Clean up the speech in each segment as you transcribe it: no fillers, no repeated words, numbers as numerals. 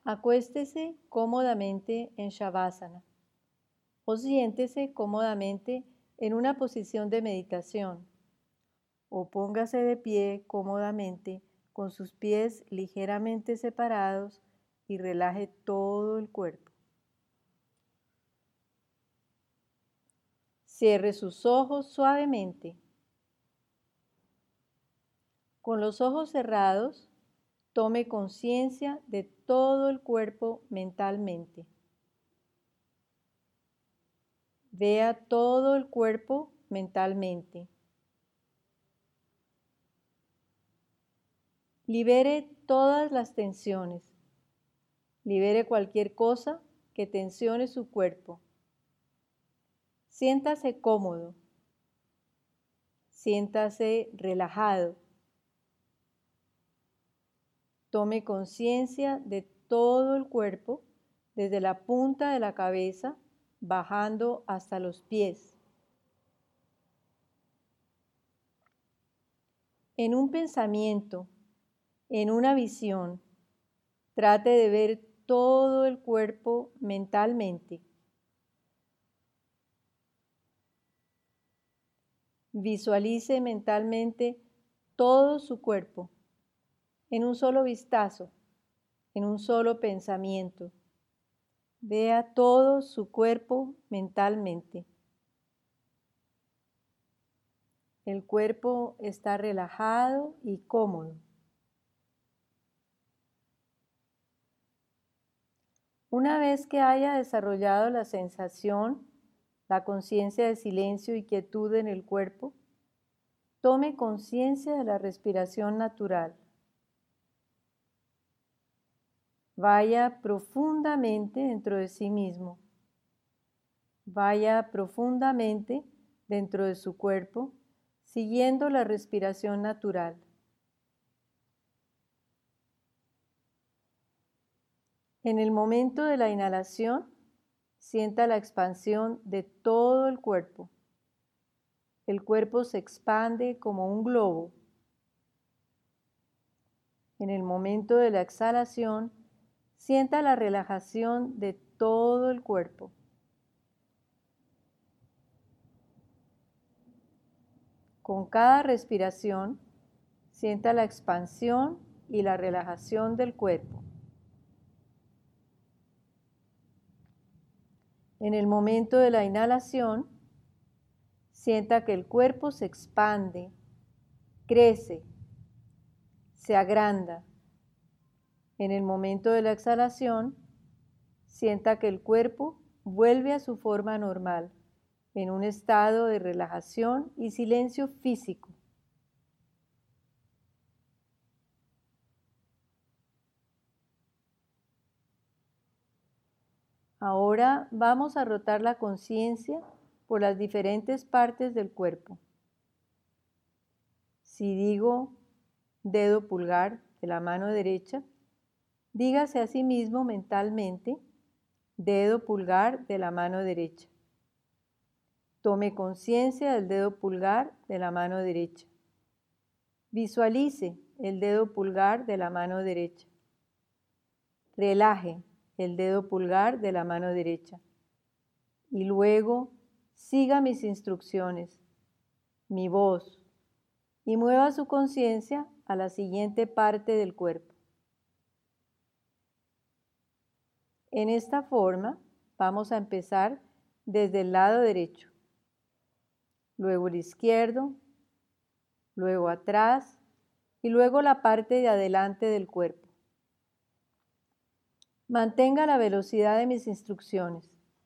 Acuéstese cómodamente en Shavasana o siéntese cómodamente en una posición de meditación o póngase de pie cómodamente con sus pies ligeramente separados y relaje todo el cuerpo. Cierre sus ojos suavemente. Con los ojos cerrados, tome conciencia de todo el cuerpo mentalmente. Vea todo el cuerpo mentalmente. Libere todas las tensiones. Libere cualquier cosa que tensione su cuerpo. Siéntase cómodo. Siéntase relajado. Tome conciencia de todo el cuerpo, desde la punta de la cabeza, bajando hasta los pies. En un pensamiento, en una visión, trate de ver todo el cuerpo mentalmente. Visualice mentalmente todo su cuerpo, en un solo vistazo, en un solo pensamiento. Vea todo su cuerpo mentalmente. El cuerpo está relajado y cómodo. Una vez que haya desarrollado la sensación, la conciencia de silencio y quietud en el cuerpo, tome conciencia de la respiración natural. Vaya profundamente dentro de sí mismo. Vaya profundamente dentro de su cuerpo, siguiendo la respiración natural. En el momento de la inhalación, sienta la expansión de todo el cuerpo. El cuerpo se expande como un globo. En el momento de la exhalación, sienta la relajación de todo el cuerpo. Con cada respiración, sienta la expansión y la relajación del cuerpo. En el momento de la inhalación, sienta que el cuerpo se expande, crece, se agranda. En el momento de la exhalación, sienta que el cuerpo vuelve a su forma normal, en un estado de relajación y silencio físico. Ahora vamos a rotar la conciencia por las diferentes partes del cuerpo. Si digo dedo pulgar de la mano derecha, dígase a sí mismo mentalmente dedo pulgar de la mano derecha. Tome conciencia del dedo pulgar de la mano derecha. Visualice el dedo pulgar de la mano derecha. Relaje el dedo pulgar de la mano derecha. Y luego siga mis instrucciones, mi voz, y mueva su conciencia a la siguiente parte del cuerpo. En esta forma vamos a empezar desde el lado derecho, luego el izquierdo, luego atrás y luego la parte de adelante del cuerpo. Mantenga la velocidad de mis instrucciones.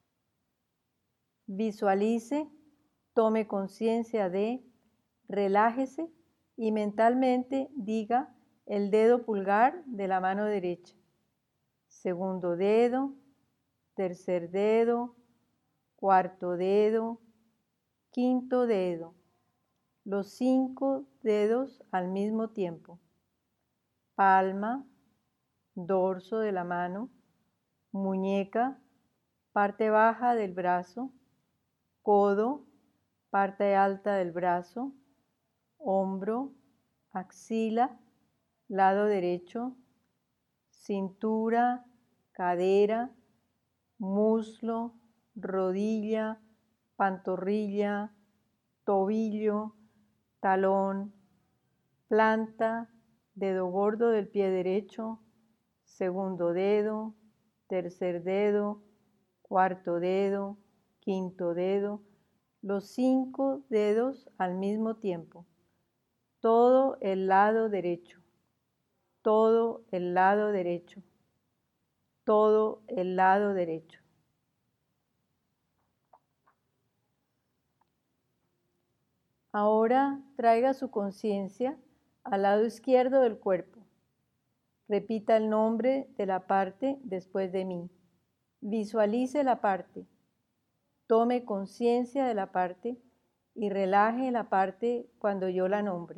Visualice, tome conciencia de, relájese y mentalmente diga el dedo pulgar de la mano derecha, segundo dedo, tercer dedo, cuarto dedo, quinto dedo, los 5 dedos al mismo tiempo, palma, dorso de la mano, muñeca, parte baja del brazo, codo, parte alta del brazo, hombro, axila, lado derecho, cintura, cadera, muslo, rodilla, pantorrilla, tobillo, talón, planta, dedo gordo del pie derecho, segundo dedo, tercer dedo, cuarto dedo, quinto dedo, los 5 dedos al mismo tiempo, todo el lado derecho, todo el lado derecho, todo el lado derecho. Ahora traiga su conciencia al lado izquierdo del cuerpo. Repita el nombre de la parte después de mí. Visualice la parte. Tome conciencia de la parte y relaje la parte cuando yo la nombre.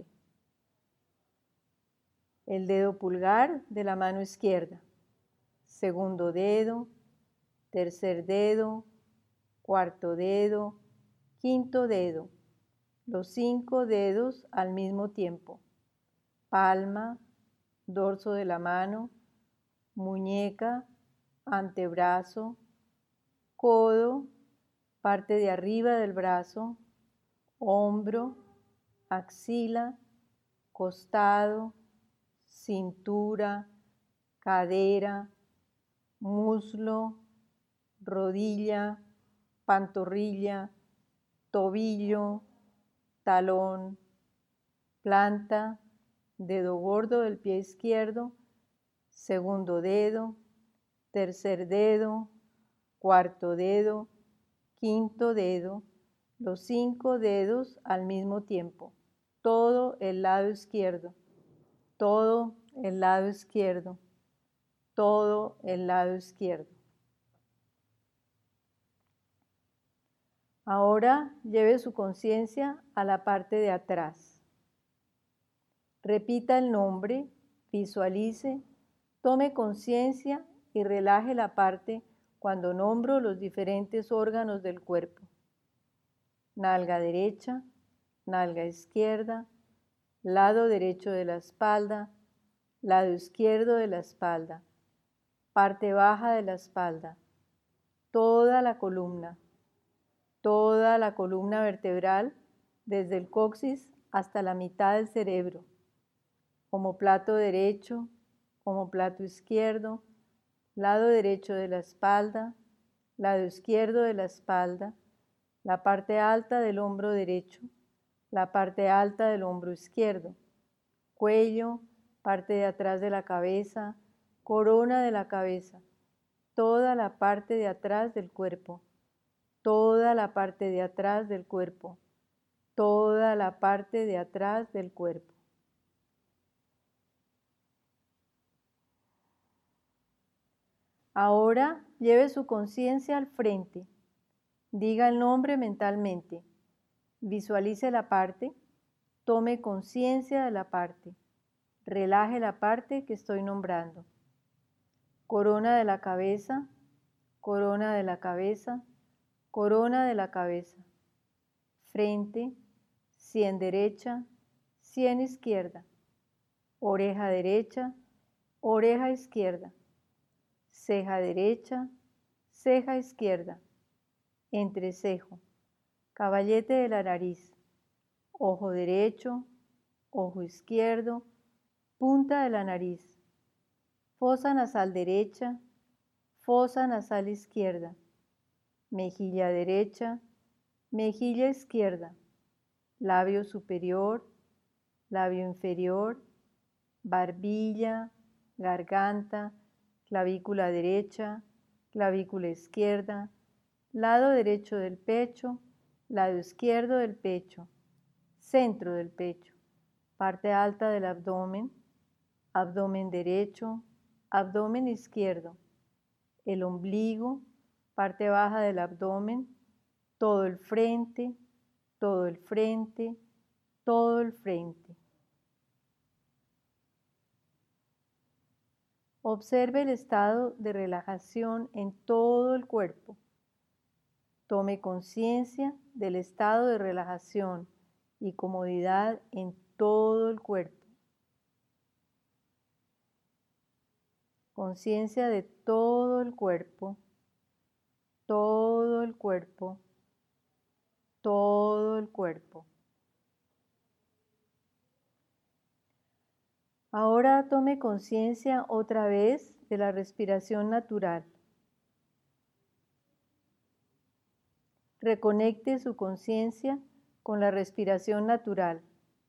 El dedo pulgar de la mano izquierda, segundo dedo, tercer dedo, cuarto dedo, quinto dedo, los 5 dedos al mismo tiempo, palma, dorso de la mano, muñeca, antebrazo, codo, parte de arriba del brazo, hombro, axila, costado, cintura, cadera, muslo, rodilla, pantorrilla, tobillo, talón, planta, dedo gordo del pie izquierdo, segundo dedo, tercer dedo, cuarto dedo, quinto dedo, los 5 dedos al mismo tiempo, todo el lado izquierdo, todo el lado izquierdo, todo el lado izquierdo. Ahora lleve su conciencia a la parte de atrás. Repita el nombre, visualice, tome conciencia y relaje la parte cuando nombro los diferentes órganos del cuerpo. Nalga derecha, nalga izquierda, lado derecho de la espalda, lado izquierdo de la espalda, parte baja de la espalda, toda la columna vertebral desde el coxis hasta la mitad del cerebro, omóplato derecho, omóplato izquierdo, lado derecho de la espalda, lado izquierdo de la espalda, la parte alta del hombro derecho, la parte alta del hombro izquierdo, cuello, parte de atrás de la cabeza, corona de la cabeza, toda la parte de atrás del cuerpo, toda la parte de atrás del cuerpo, toda la parte de atrás del cuerpo. Ahora lleve su conciencia al frente. Diga el nombre mentalmente. Visualice la parte. Tome conciencia de la parte. Relaje la parte que estoy nombrando. Corona de la cabeza, corona de la cabeza, corona de la cabeza. Frente, sien derecha, sien izquierda. Oreja derecha, oreja izquierda. Ceja derecha, ceja izquierda, entrecejo, caballete de la nariz, ojo derecho, ojo izquierdo, punta de la nariz, fosa nasal derecha, fosa nasal izquierda, mejilla derecha, mejilla izquierda, labio superior, labio inferior, barbilla, garganta, clavícula derecha, clavícula izquierda, lado derecho del pecho, lado izquierdo del pecho, centro del pecho, parte alta del abdomen, abdomen derecho, abdomen izquierdo, el ombligo, parte baja del abdomen, todo el frente, todo el frente, todo el frente. Observe el estado de relajación en todo el cuerpo. Tome conciencia del estado de relajación y comodidad en todo el cuerpo. conciencia de todo el cuerpo, todo el cuerpo, todo el cuerpo. Ahora tome conciencia otra vez de la respiración natural. Reconecte su conciencia con la respiración natural.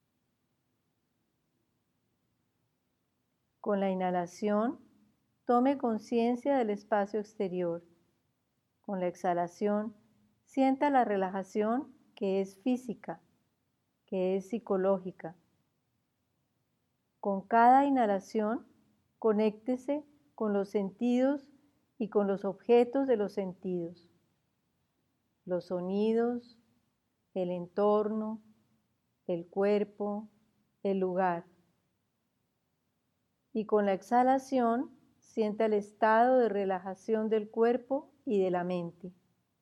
Con la inhalación, tome conciencia del espacio exterior. Con la exhalación, sienta la relajación que es física, que es psicológica. Con cada inhalación, conéctese con los sentidos y con los objetos de los sentidos, los sonidos, el entorno, el cuerpo, el lugar. Y con la exhalación, sienta el estado de relajación del cuerpo y de la mente.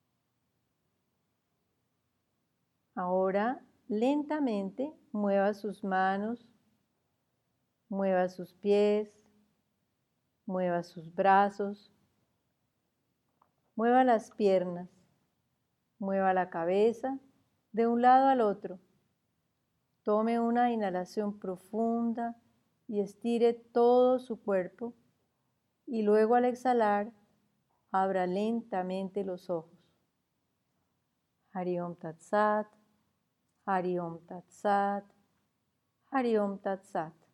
Ahora, lentamente, mueva sus manos, mueva sus pies, mueva sus brazos, mueva las piernas, mueva la cabeza de un lado al otro. Tome una inhalación profunda y estire todo su cuerpo y luego al exhalar, abra lentamente los ojos. Hari Om Tat Sat, Hari Om Tat Sat, Hari Om Tat Sat.